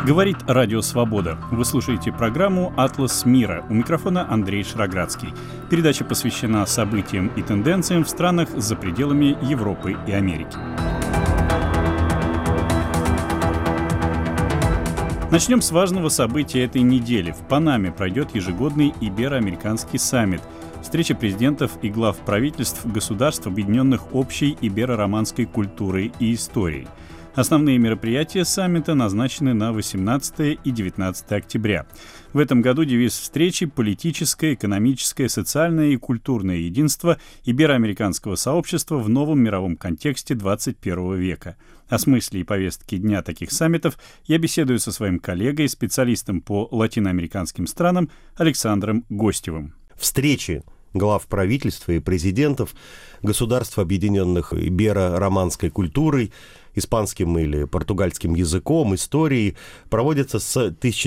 Говорит Радио Свобода. Вы слушаете программу «Атлас мира». У микрофона Андрей Шраградский. Передача посвящена событиям и тенденциям в странах за пределами Европы и Америки. Начнем с важного события этой недели. В Панаме пройдет ежегодный Иберо-американский саммит. Встреча президентов и глав правительств государств, объединенных общей иберо-романской культурой и историей. Основные мероприятия саммита назначены на 18 и 19 октября. В этом году девиз встречи – политическое, экономическое, социальное и культурное единство иберо-американского сообщества в новом мировом контексте 21 века. О смысле и повестке дня таких саммитов я беседую со своим коллегой, специалистом по латиноамериканским странам Александром Гостевым. Встречи глав правительства и президентов государств, объединенных иберо-романской культурой, испанским или португальским языком, историей, проводится с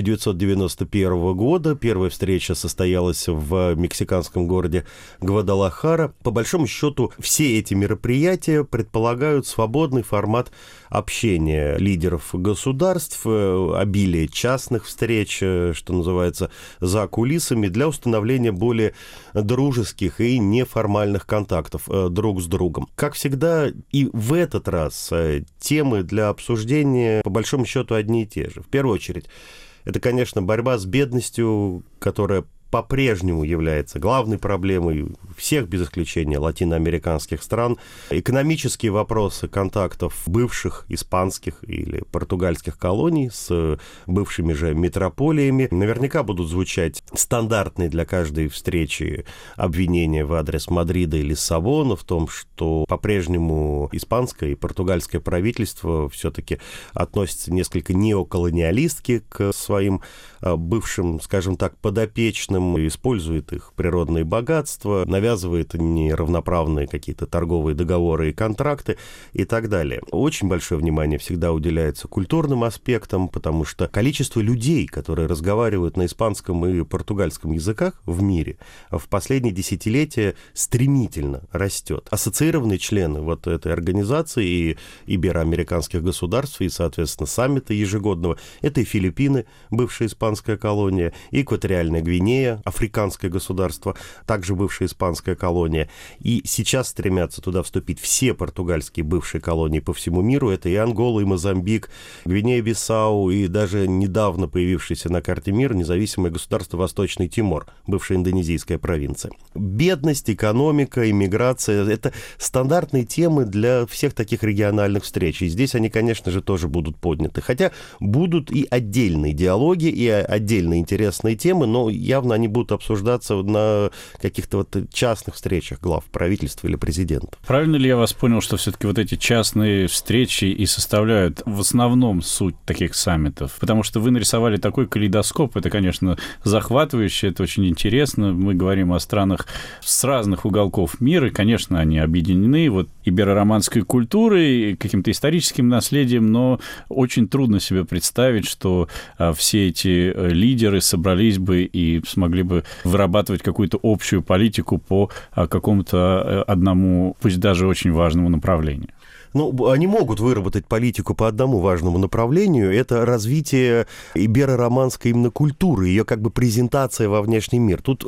1991 года. Первая встреча состоялась в мексиканском городе Гвадалахара. По большому счету, все эти мероприятия предполагают свободный формат общения лидеров государств, обилие частных встреч, что называется, за кулисами, для установления более дружеских и неформальных контактов друг с другом. Как всегда, и в этот раз темы для обсуждения, по большому счету, одни и те же. В первую очередь, это, конечно, борьба с бедностью, которая по-прежнему является главной проблемой всех, без исключения, латиноамериканских стран. Экономические вопросы контактов бывших испанских или португальских колоний с бывшими же метрополиями. Наверняка будут звучать стандартные для каждой встречи обвинения в адрес Мадрида и Лиссабона в том, что по-прежнему испанское и португальское правительство все-таки относятся несколько неоколониалистски к своим бывшим, скажем так, подопечным, использует их природные богатства, навязывает неравноправные какие-то торговые договоры и контракты и так далее. Очень большое внимание всегда уделяется культурным аспектам, потому что количество людей, которые разговаривают на испанском и португальском языках в мире, в последние десятилетия стремительно растет. Ассоциированные члены вот этой организации и ибероамериканских государств, и, соответственно, саммита ежегодного, это и Филиппины, бывшая испанская колония, и Экваториальная Гвинея, африканское государство, также бывшая испанская колония. И сейчас стремятся туда вступить все португальские бывшие колонии по всему миру. Это и Ангола, и Мозамбик, Гвинея-Бисау, и даже недавно появившееся на карте мира независимое государство Восточный Тимор, бывшая индонезийская провинция. Бедность, экономика, иммиграция — это стандартные темы для всех таких региональных встреч. И здесь они, конечно же, тоже будут подняты. Хотя будут и отдельные диалоги, и отдельные интересные темы, но явно они будут обсуждаться на каких-то вот частных встречах глав правительства или президента. Правильно ли я вас понял, что все-таки вот эти частные встречи и составляют в основном суть таких саммитов? Потому что вы нарисовали такой калейдоскоп, это, конечно, захватывающе, это очень интересно. Мы говорим о странах с разных уголков мира, конечно, они объединены вот иберо-романской культурой, каким-то историческим наследием, но очень трудно себе представить, что все эти лидеры собрались бы и смогли бы вырабатывать какую-то общую политику по какому-то одному, пусть даже очень важному направлению. Ну, они могут выработать политику по одному важному направлению. Это развитие иберо-романской именно культуры, ее как бы презентация во внешний мир. Тут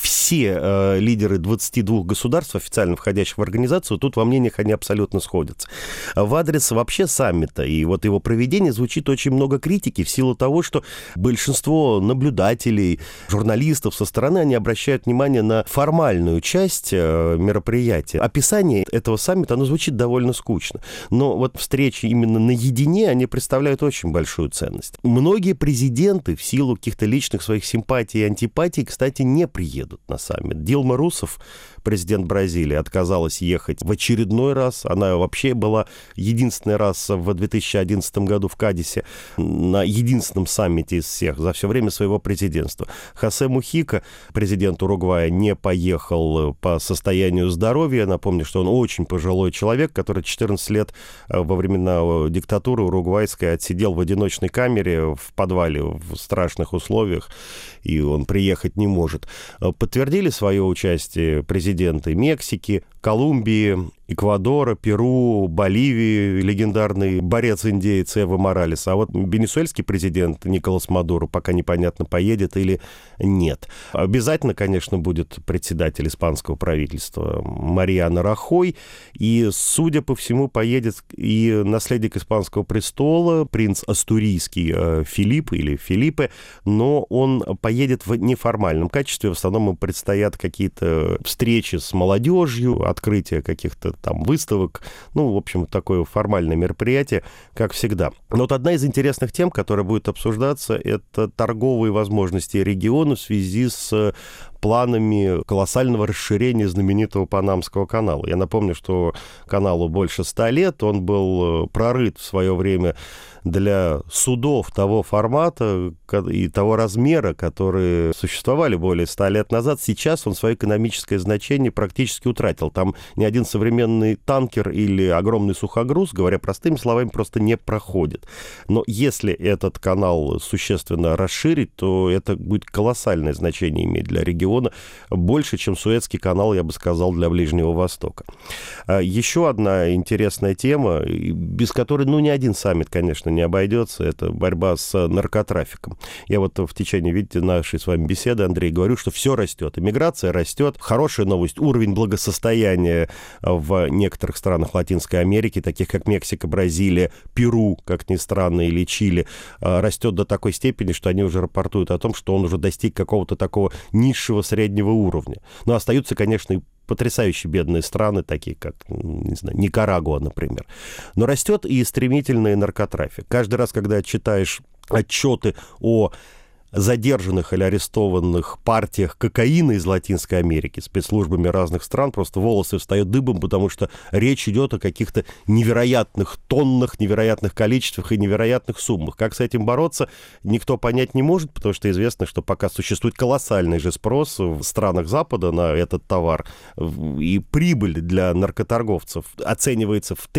все лидеры 22 государств, официально входящих в организацию, тут во мнениях они абсолютно сходятся. В адрес вообще саммита и вот его проведения звучит очень много критики в силу того, что большинство наблюдателей, журналистов со стороны, они обращают внимание на формальную часть мероприятия. Описание этого саммита, оно звучит довольно скучно. Но вот встречи именно наедине, они представляют очень большую ценность. Многие президенты в силу каких-то личных своих симпатий и антипатий, кстати, не приедут на саммит. Дилма Русефф, президент Бразилии, отказалась ехать в очередной раз. Она вообще была единственный раз в 2011 году в Кадисе на единственном саммите из всех за все время своего президентства. Хосе Мухика, президент Уругвая, не поехал по состоянию здоровья. Напомню, что он очень пожилой человек, который 14 лет во времена диктатуры уругвайской отсидел в одиночной камере в подвале в страшных условиях, и он приехать не может. Подтвердили свое участие президенты Мексики, Колумбии, Эквадора, Перу, Боливии, легендарный борец-индеец Эво Моралес. А вот венесуэльский президент Николас Мадуро пока непонятно, поедет или нет. Обязательно, конечно, будет председатель испанского правительства Мариано Рахой. И, судя по всему, поедет и наследник испанского престола, принц астурийский Филипп или Филиппе, но он поедет в неформальном качестве. В основном ему предстоят какие-то встречи с молодежью, открытие каких-то там выставок, в общем, такое формальное мероприятие, как всегда. Но вот одна из интересных тем, которая будет обсуждаться, это торговые возможности региона в связи с планами колоссального расширения знаменитого Панамского канала. Я напомню, что каналу больше 100 лет, он был прорыт в свое время для судов того формата и того размера, которые существовали более 100 лет назад. Сейчас он свое экономическое значение практически утратил. Там ни один современный танкер или огромный сухогруз, говоря простыми словами, просто не проходит. Но если этот канал существенно расширить, то это будет колоссальное значение иметь для региона, больше, чем Суэцкий канал, я бы сказал, для Ближнего Востока. Еще одна интересная тема, без которой, ни один саммит, конечно, не обойдется, это борьба с наркотрафиком. Я вот в течение, видите, нашей с вами беседы, Андрей, говорю, что все растет. Иммиграция растет. Хорошая новость. Уровень благосостояния в некоторых странах Латинской Америки, таких как Мексика, Бразилия, Перу, как ни странно, или Чили, растет до такой степени, что они уже рапортуют о том, что он уже достиг какого-то такого низшего среднего уровня. Но остаются, конечно, и потрясающе бедные страны, такие как, не знаю, Никарагуа, например. Но растет и стремительный наркотрафик. Каждый раз, когда читаешь отчеты о задержанных или арестованных партиях кокаина из Латинской Америки спецслужбами разных стран, просто волосы встают дыбом, потому что речь идет о каких-то невероятных тоннах, невероятных количествах и невероятных суммах. Как с этим бороться, никто понять не может, потому что известно, что пока существует колоссальный же спрос в странах Запада на этот товар, и прибыль для наркоторговцев оценивается в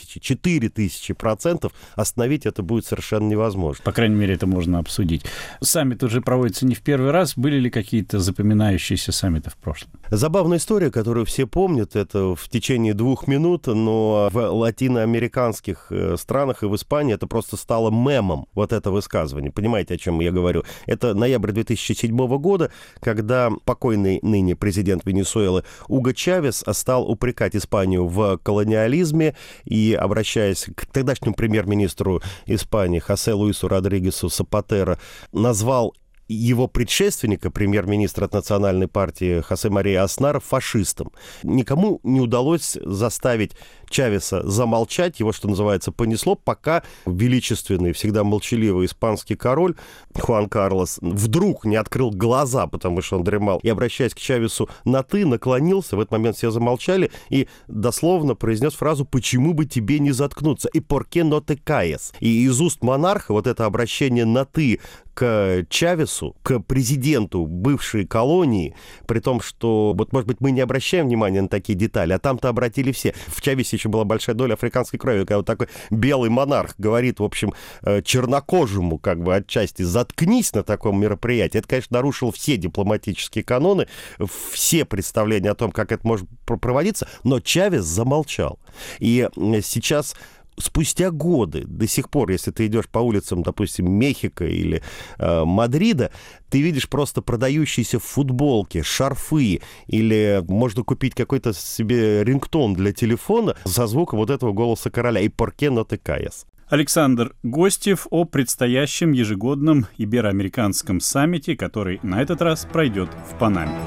3000-4000%, остановить это будет совершенно невозможно. По крайней мере, это можно обсудить. Саммит уже проводится не в первый раз. Были ли какие-то запоминающиеся саммиты в прошлом? Забавная история, которую все помнят, это в течение 2 минут, но в латиноамериканских странах и в Испании это просто стало мемом, вот это высказывание. Понимаете, о чем я говорю? Это ноябрь 2007 года, когда покойный ныне президент Венесуэлы Уго Чавес стал упрекать Испанию в колониализме и, обращаясь к тогдашнему премьер-министру Испании Хосе Луису Родригесу Сапатеро, назвал его предшественника, премьер-министра от национальной партии Хосе Мария Аснара, фашистом. Никому не удалось заставить Чавеса замолчать, его, что называется, понесло, пока величественный, всегда молчаливый испанский король Хуан Карлос вдруг не открыл глаза, потому что он дремал, и, обращаясь к Чавесу на «ты», наклонился, в этот момент все замолчали, и дословно произнес фразу «почему бы тебе не заткнуться?» и «por qué no te calles?» И из уст монарха вот это обращение на «ты» к Чавесу, к президенту бывшей колонии, при том, что, вот, может быть, мы не обращаем внимания на такие детали, а там-то обратили все. В Чавесе еще была большая доля африканской крови, когда вот такой белый монарх говорит, в общем, чернокожему, как бы, отчасти, заткнись на таком мероприятии. Это, конечно, нарушило все дипломатические каноны, все представления о том, как это может проводиться, но Чавес замолчал. И сейчас, спустя годы, до сих пор, если ты идешь по улицам, допустим, Мехико или Мадрида, ты видишь просто продающиеся футболки, шарфы, или можно купить какой-то себе рингтон для телефона со звуком вот этого голоса короля. И «por qué no te calles?» Александр Гостев о предстоящем ежегодном ибероамериканском саммите, который на этот раз пройдет в Панаме.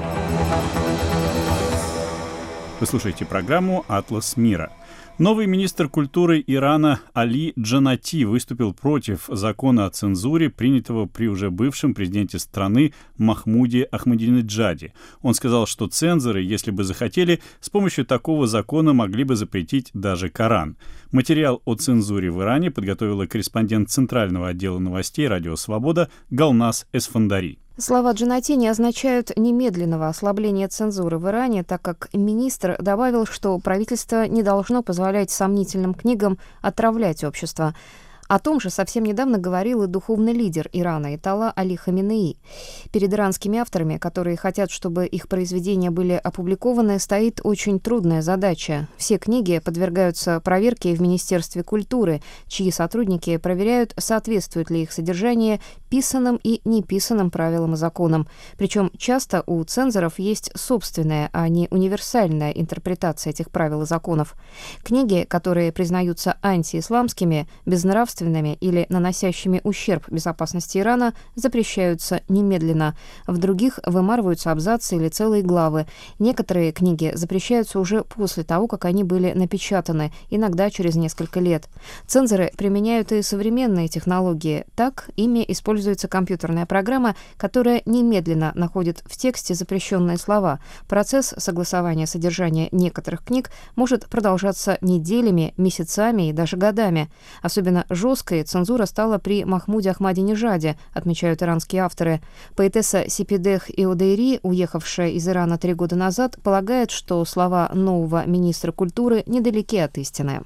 Вы слушаете программу «Атлас мира». Новый министр культуры Ирана Али Джанати выступил против закона о цензуре, принятого при уже бывшем президенте страны Махмуде Ахмадинеджаде. Он сказал, что цензоры, если бы захотели, с помощью такого закона могли бы запретить даже Коран. Материал о цензуре в Иране подготовила корреспондент Центрального отдела новостей «Радио Свобода» Галнас Эсфандари. Слова Джанати не означают немедленного ослабления цензуры в Иране, так как министр добавил, что правительство не должно позволять сомнительным книгам отравлять общество. О том же совсем недавно говорил и духовный лидер Ирана Аятолла Али Хаминеи. Перед иранскими авторами, которые хотят, чтобы их произведения были опубликованы, стоит очень трудная задача. Все книги подвергаются проверке в Министерстве культуры, чьи сотрудники проверяют, соответствует ли их содержание писанным и неписанным правилам и законам. Причем часто у цензоров есть собственная, а не универсальная интерпретация этих правил и законов. Книги, которые признаются антиисламскими, безнравственными или наносящими ущерб безопасности Ирана, запрещаются немедленно. В других вымарываются абзацы или целые главы. Некоторые книги запрещаются уже после того, как они были напечатаны, иногда через несколько лет. Цензоры применяют и современные технологии. Так, ими используется компьютерная программа, которая немедленно находит в тексте запрещенные слова. Процесс согласования содержания некоторых книг может продолжаться неделями, месяцами и даже годами. Особенно жесткой цензура стала при Махмуде Ахмадинежаде, отмечают иранские авторы. Поэтесса Сипидех Иодейри, уехавшая из Ирана 3 года назад, полагает, что слова нового министра культуры недалеки от истины.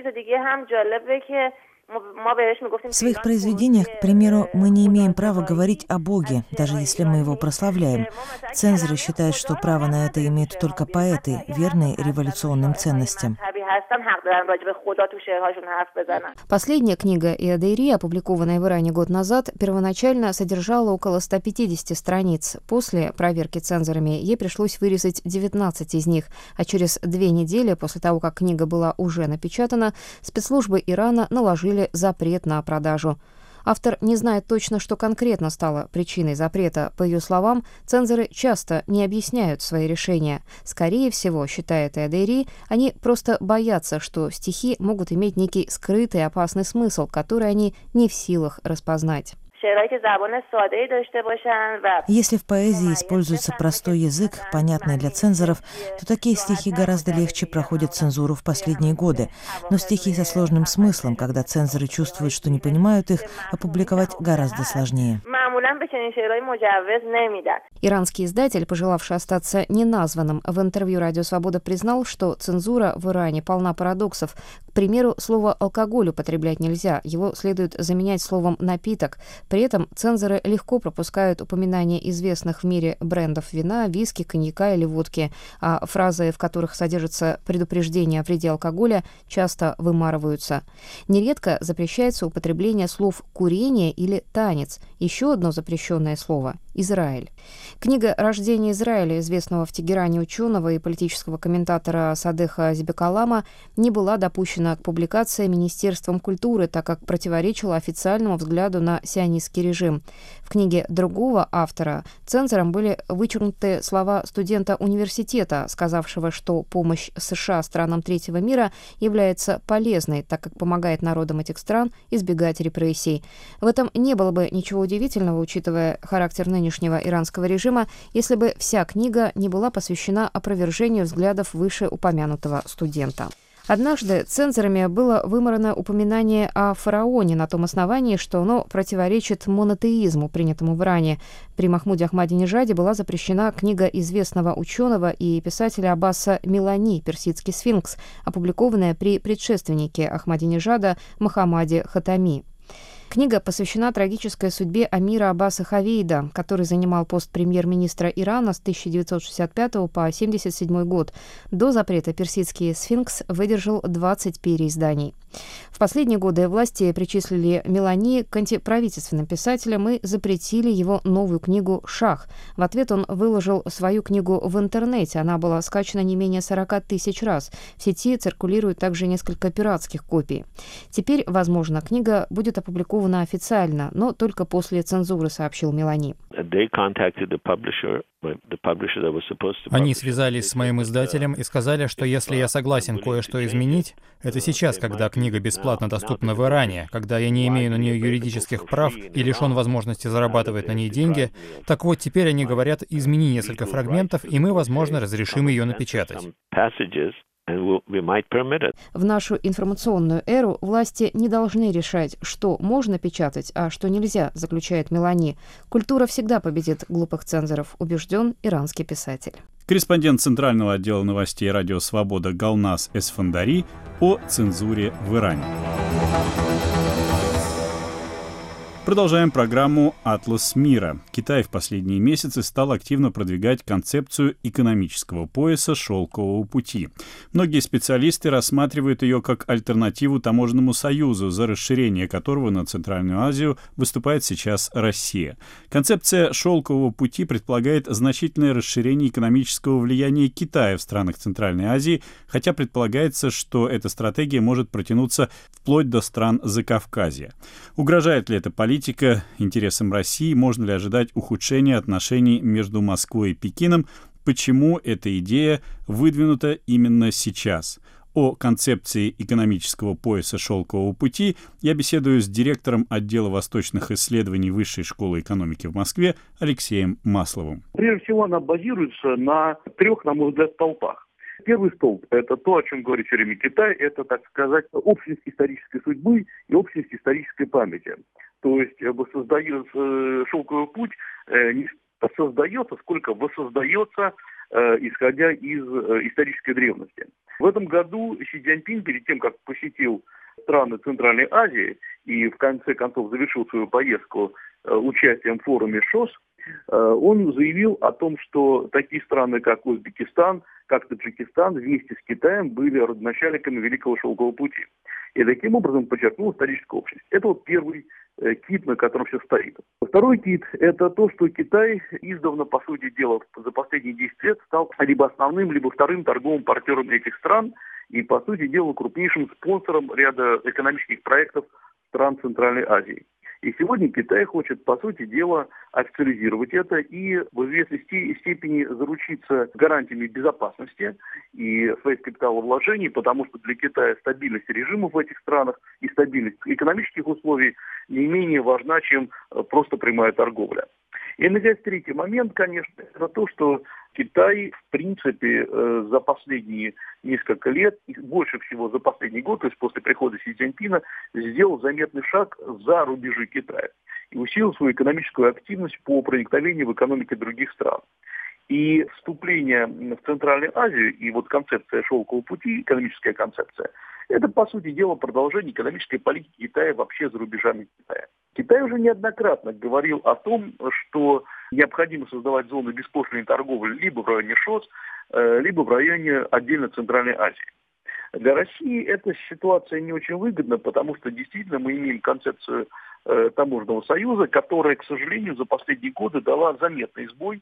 В своих произведениях, к примеру, мы не имеем права говорить о Боге, даже если мы его прославляем. Цензоры считают, что право на это имеют только поэты, верные революционным ценностям. Последняя книга Иодейри, опубликованная в Иране год назад, первоначально содержала около 150 страниц. После проверки цензорами ей пришлось вырезать 19 из них, а через 2 недели после того, как книга была уже напечатана, спецслужбы Ирана наложили запрет на продажу. Автор не знает точно, что конкретно стало причиной запрета. По ее словам, цензоры часто не объясняют свои решения. Скорее всего, считает Иодейри, они просто боятся, что стихи могут иметь некий скрытый опасный смысл, который они не в силах распознать. Если в поэзии используется простой язык, понятный для цензоров, то такие стихи гораздо легче проходят цензуру в последние годы. Но стихи со сложным смыслом, когда цензоры чувствуют, что не понимают их, опубликовать гораздо сложнее. Иранский издатель, пожелавший остаться неназванным, в интервью «Радио Свобода» признал, что цензура в Иране полна парадоксов. К примеру, слово «алкоголь» употреблять нельзя, его следует заменять словом «напиток». При этом цензоры легко пропускают упоминание известных в мире брендов вина, виски, коньяка или водки, а фразы, в которых содержится предупреждение о вреде алкоголя, часто вымарываются. Нередко запрещается употребление слов «курение» или «танец». Еще одно запрещенное слово – Израиль. Книга «Рождение Израиля» известного в Тегеране ученого и политического комментатора Садеха Зибекалама не была допущена к публикации Министерством культуры, так как противоречила официальному взгляду на сионистский режим. В книге другого автора цензором были вычеркнуты слова студента университета, сказавшего, что помощь США странам третьего мира является полезной, так как помогает народам этих стран избегать репрессий. В этом не было бы ничего удивительного, учитывая характер нынешнего иранского режима, если бы вся книга не была посвящена опровержению взглядов вышеупомянутого студента. Однажды цензорами было вымарано упоминание о фараоне на том основании, что оно противоречит монотеизму, принятому в Иране. При Махмуде Ахмадинежаде была запрещена книга известного ученого и писателя Аббаса Милани «Персидский сфинкс», опубликованная при предшественнике Ахмадинежада Мохаммаде Хатами. Книга посвящена трагической судьбе Амира Аббаса Хавейда, который занимал пост премьер-министра Ирана с 1965 по 1977 год. До запрета «Персидский сфинкс» выдержал 20 переизданий. В последние годы власти причислили Милани к антиправительственным писателям и запретили его новую книгу «Шах». В ответ он выложил свою книгу в интернете. Она была скачана не менее 40 тысяч раз. В сети циркулирует также несколько пиратских копий. Теперь, возможно, книга будет опубликована официально, но только после цензуры, сообщил Милани. Они связались с моим издателем и сказали, что если я согласен кое-что изменить, это сейчас, когда книга бесплатно доступна в Иране, когда я не имею на нее юридических прав и лишен возможности зарабатывать на ней деньги, так вот теперь они говорят, измени несколько фрагментов, и мы, возможно, разрешим ее напечатать. В нашу информационную эру власти не должны решать, что можно печатать, а что нельзя, заключает Милани. Культура всегда победит глупых цензоров, убежден иранский писатель. Корреспондент Центрального отдела новостей «Радио Свобода» Галназ Эсфандари о цензуре в Иране. Продолжаем программу «Атлас мира». Китай в последние месяцы стал активно продвигать концепцию экономического пояса «Шелкового пути». Многие специалисты рассматривают ее как альтернативу Таможенному союзу, за расширение которого на Центральную Азию выступает сейчас Россия. Концепция «Шелкового пути» предполагает значительное расширение экономического влияния Китая в странах Центральной Азии, хотя предполагается, что эта стратегия может протянуться вплоть до стран Закавказья. Угрожает ли это политика интересам России? Можно ли ожидать ухудшения отношений между Москвой и Пекином? Почему эта идея выдвинута именно сейчас? О концепции экономического пояса «Шелкового пути» я беседую с директором отдела восточных исследований Высшей школы экономики в Москве Алексеем Масловым. Прежде всего, она базируется на трех, на мой взгляд, столпах. Первый столб – это то, о чем говорит все время Китай, это, так сказать, общность исторической судьбы и общность исторической памяти. То есть воссоздается «Шелковый путь» не создается, сколько воссоздается, исходя из исторической древности. В этом году Си Цзиньпин, перед тем, как посетил страны Центральной Азии и в конце концов завершил свою поездку участием в форуме ШОС, он заявил о том, что такие страны, как Узбекистан, как Таджикистан, вместе с Китаем были родоначальниками Великого Шелкового пути. И таким образом подчеркнул историческую общность. Это вот первый кит, на котором все стоит. Второй кит – это то, что Китай издавна, по сути дела, за последние 10 лет стал либо основным, либо вторым торговым партнером этих стран и, по сути дела, крупнейшим спонсором ряда экономических проектов стран Центральной Азии. И сегодня Китай хочет, по сути дела, официализировать это и в известной степени заручиться гарантиями безопасности и своих капиталовложений, потому что для Китая стабильность режимов в этих странах и стабильность экономических условий не менее важна, чем просто прямая торговля. И, наконец, третий момент, конечно, это то, что Китай, в принципе, за последние несколько лет, и больше всего за последний год, то есть после прихода Си Цзиньпина, сделал заметный шаг за рубежи Китая и усилил свою экономическую активность по проникновению в экономике других стран. И вступление в Центральную Азию и вот концепция «Шелкового пути», экономическая концепция, это, по сути дела, продолжение экономической политики Китая вообще за рубежами Китая. Китай уже неоднократно говорил о том, что необходимо создавать зоны беспошлинной торговли либо в районе ШОС, либо в районе отдельно Центральной Азии. Для России эта ситуация не очень выгодна, потому что действительно мы имеем концепцию Таможенного союза, которая, к сожалению, за последние годы дала заметный сбой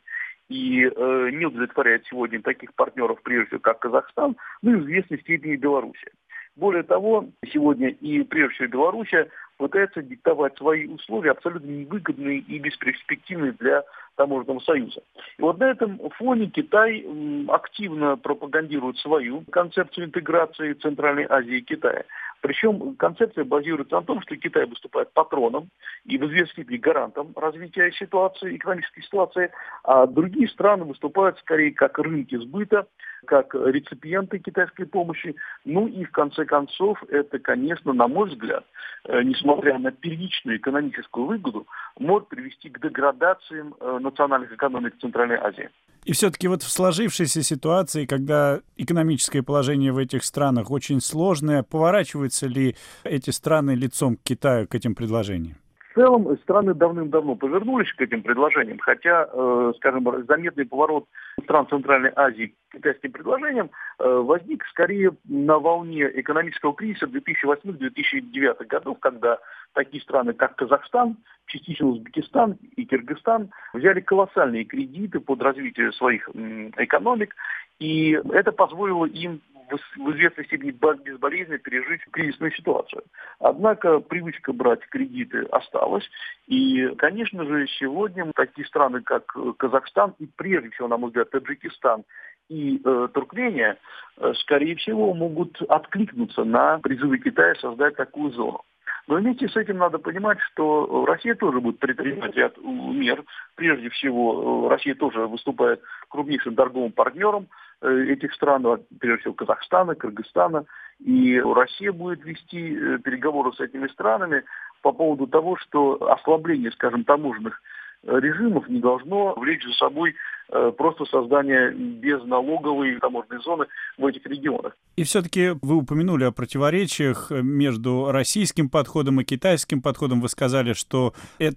и не удовлетворяет сегодня таких партнеров, прежде всего, как Казахстан, ну и в известной степени Белоруссия. Более того, сегодня и прежде всего Белоруссия пытается диктовать свои условия, абсолютно невыгодные и бесперспективные для Таможенного союза. И вот на этом фоне Китай активно пропагандирует свою концепцию интеграции Центральной Азии и Китая. Причем концепция базируется на том, что Китай выступает патроном и в известной степени гарантом развития ситуации, экономической ситуации, а другие страны выступают скорее как рынки сбыта, как реципиенты китайской помощи. Ну и в конце концов, это, конечно, на мой взгляд, несмотря на первичную экономическую выгоду, может привести к деградации национальных экономик Центральной Азии. И все-таки вот в сложившейся ситуации, когда экономическое положение в этих странах очень сложное, поворачиваются ли эти страны лицом к Китаю, к этим предложениям? В целом страны давным-давно повернулись к этим предложениям, хотя, скажем, заметный поворот стран Центральной Азии к китайским предложениям возник скорее на волне экономического кризиса 2008-2009 годов, когда такие страны, как Казахстан, частично Узбекистан и Кыргызстан взяли колоссальные кредиты под развитие своих экономик, и это позволило им в известной степени безболезненно пережить кризисную ситуацию. Однако привычка брать кредиты осталась. И, конечно же, сегодня такие страны, как Казахстан и, прежде всего, на мой взгляд, Таджикистан и Туркмения, скорее всего, могут откликнуться на призывы Китая создать такую зону. Но вместе с этим надо понимать, что Россия тоже будет предпринимать ряд мер. Прежде всего, Россия тоже выступает крупнейшим торговым партнером этих стран, прежде всего Казахстана, Кыргызстана. И Россия будет вести переговоры с этими странами по поводу того, что ослабление, скажем, таможенных режимов не должно влечь за собой просто создания безналоговой таможенной зоны в этих регионах. И все-таки вы упомянули о противоречиях между российским подходом и китайским подходом. Вы сказали, что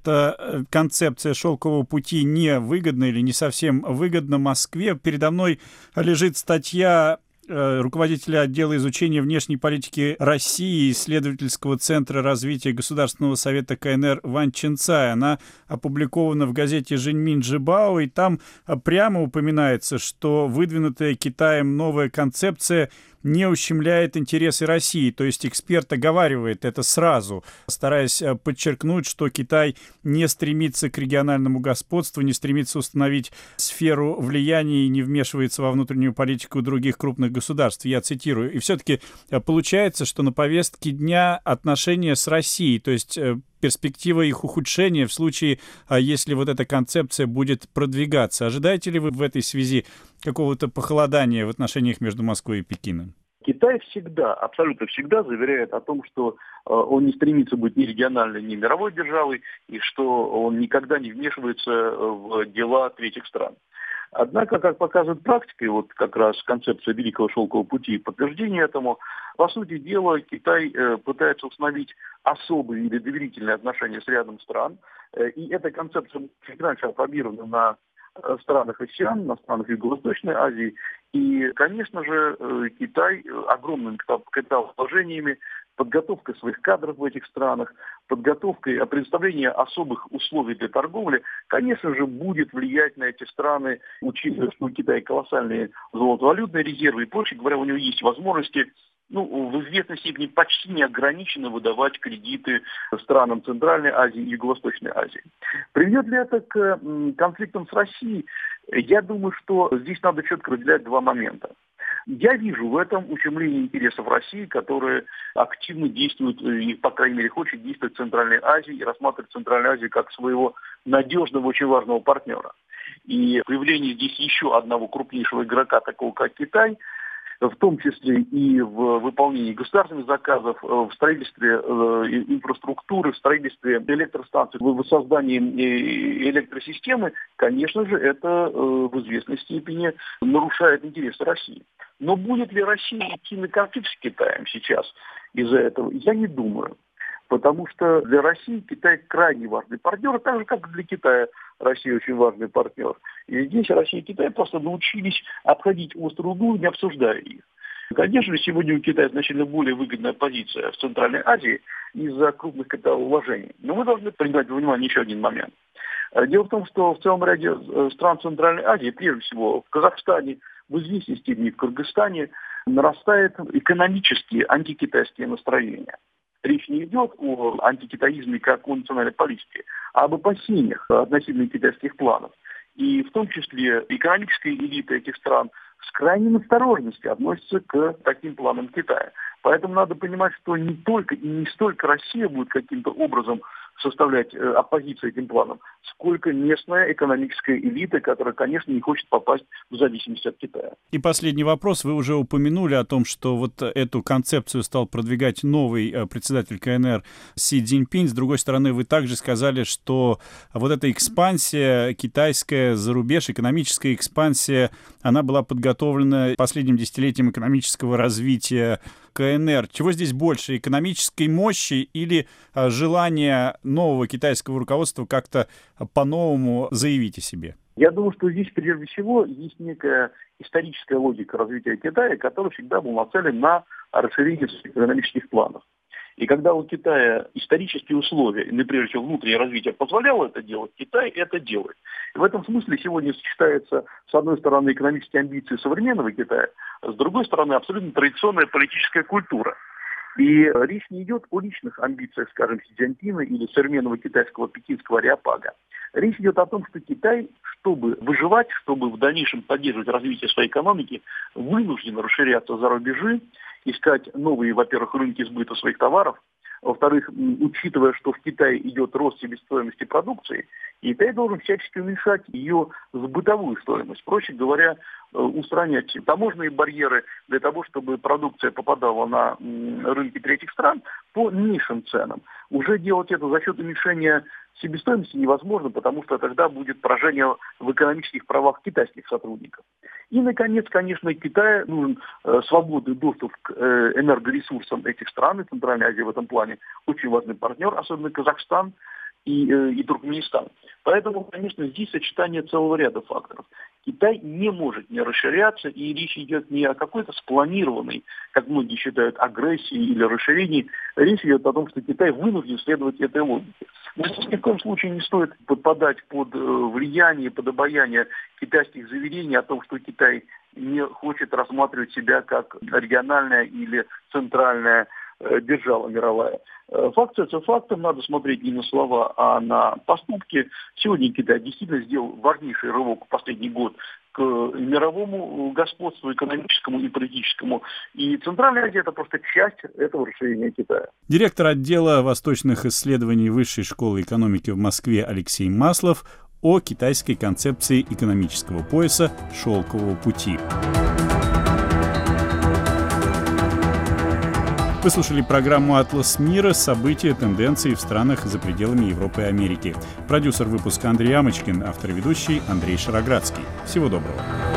эта концепция шелкового пути не выгодна или не совсем выгодна Москве. Передо мной лежит статья руководителя отдела изучения внешней политики России исследовательского центра развития Государственного совета КНР Ван Ченцай. Она опубликована в газете «Жэньминь Жибао», и там прямо упоминается, что выдвинутая Китаем новая концепция не ущемляет интересы России. То есть эксперт оговаривает это сразу, стараясь подчеркнуть, что Китай не стремится к региональному господству, не стремится установить сферу влияния и не вмешивается во внутреннюю политику других крупных государств. Я цитирую. И все-таки получается, что на повестке дня отношения с Россией, то есть перспектива их ухудшения в случае, если вот эта концепция будет продвигаться. Ожидаете ли вы в этой связи какого-то похолодания в отношениях между Москвой и Пекином? Китай всегда, абсолютно всегда заверяет о том, что он не стремится быть ни региональной, ни мировой державой, и что он никогда не вмешивается в дела третьих стран. Однако, как показывает практика, и вот как раз концепция Великого Шелкового пути подтверждение этому, по сути дела, Китай пытается установить особые или доверительные отношения с рядом стран, и эта концепция чуть раньше опробирована на странах АСЕАН, на странах Юго-Восточной Азии, и, конечно же, Китай огромными капиталовложениями, подготовкой своих кадров в этих странах, подготовкой, предоставлением особых условий для торговли, конечно же, будет влиять на эти страны, учитывая, что у Китая колоссальные золотовалютные резервы, и, проще говоря, у него есть возможности в известной степени почти неограниченно выдавать кредиты странам Центральной Азии и Юго-Восточной Азии. Приведет ли это к конфликтам с Россией? Я думаю, что здесь надо четко разделять два момента. Я вижу в этом ущемление интересов России, которая активно действует, и, по крайней мере, хочет действовать в Центральной Азии и рассматривать Центральную Азию как своего надежного, очень важного партнера. И появление здесь еще одного крупнейшего игрока, такого как Китай, в том числе и в выполнении государственных заказов, в строительстве инфраструктуры, в строительстве электростанций, в создании электросистемы, конечно же, это в известной степени нарушает интересы России. Но будет ли Россия идти на конфликт с Китаем сейчас из-за этого, я не думаю. Потому что для России Китай крайне важный партнер, так же, как и для Китая Россия очень важный партнер. И здесь Россия и Китай просто научились обходить острые углы, не обсуждая их. Конечно, сегодня у Китая значительно более выгодная позиция в Центральной Азии из-за крупных капиталовложений. Но мы должны принимать во внимание еще один момент. Дело в том, что в целом ряде стран Центральной Азии, прежде всего в Казахстане, в известной степени в Кыргызстане, нарастают экономические антикитайские настроения. Речь не идет о антикитаизме как о национальной политике, а об опасениях относительно китайских планов. И в том числе экономическая элита этих стран с крайней осторожностью относится к таким планам Китая. Поэтому надо понимать, что не только и не столько Россия будет каким-то образом составлять оппозицию этим планам, сколько местная экономическая элита, которая, конечно, не хочет попасть в зависимость от Китая. И последний вопрос. Вы уже упомянули о том, что вот эту концепцию стал продвигать новый председатель КНР Си Цзиньпинь. С другой стороны, вы также сказали, что вот эта экспансия китайская за рубеж, экономическая экспансия, она была подготовлена последним десятилетием экономического развития КНР. Чего здесь больше, экономической мощи или желания нового китайского руководства как-то по-новому заявить о себе? Я думаю, что здесь прежде всего есть некая историческая логика развития Китая, которая всегда была нацелена на расширение своих экономических планов. И когда у Китая исторические условия, и прежде всего внутреннее развитие позволяло это делать, Китай это делает. И в этом смысле сегодня сочетается, с одной стороны, экономические амбиции современного Китая, с другой стороны, абсолютно традиционная политическая культура. И речь не идет о личных амбициях, скажем, Си Цзиньпина или современного китайского пекинского ареопага. Речь идет о том, что Китай, чтобы выживать, чтобы в дальнейшем поддерживать развитие своей экономики, вынужден расширяться за рубежи, искать новые, во-первых, рынки сбыта своих товаров, Во-вторых, учитывая, что в Китае идет рост себестоимости продукции, Китай должен всячески уменьшать ее бытовую стоимость. Проще говоря, устранять таможенные барьеры для того, чтобы продукция попадала на рынки третьих стран по низшим ценам. Уже делать это за счет уменьшения себестоимости невозможно, потому что тогда будет поражение в экономических правах китайских сотрудников. И, наконец, конечно, Китаю нужен свободный доступ к энергоресурсам этих стран, и Центральная Азия в этом плане очень важный партнер, особенно Казахстан и Туркменистан. Поэтому, конечно, здесь сочетание целого ряда факторов. Китай не может не расширяться, и речь идет не о какой-то спланированной, как многие считают, агрессии или расширении. Речь идет о том, что Китай вынужден следовать этой логике. Но здесь ни в коем случае не стоит подпадать под влияние, под обаяние китайских заверений о том, что Китай не хочет рассматривать себя как региональная или центральная держава мировая. Факт остается фактом, надо смотреть не на слова, а на поступки. Сегодня Китай действительно сделал важнейший рывок в последний год к мировому господству, экономическому и политическому. И Центральная Азия – это просто часть этого расширения Китая. Директор отдела восточных исследований Высшей школы экономики в Москве Алексей Маслов о китайской концепции экономического пояса «Шелкового пути». Вы слушали программу «Атлас мира. События, тенденции в странах за пределами Европы и Америки». Продюсер выпуска Андрей Амочкин, автор и ведущий Андрей Шароградский. Всего доброго.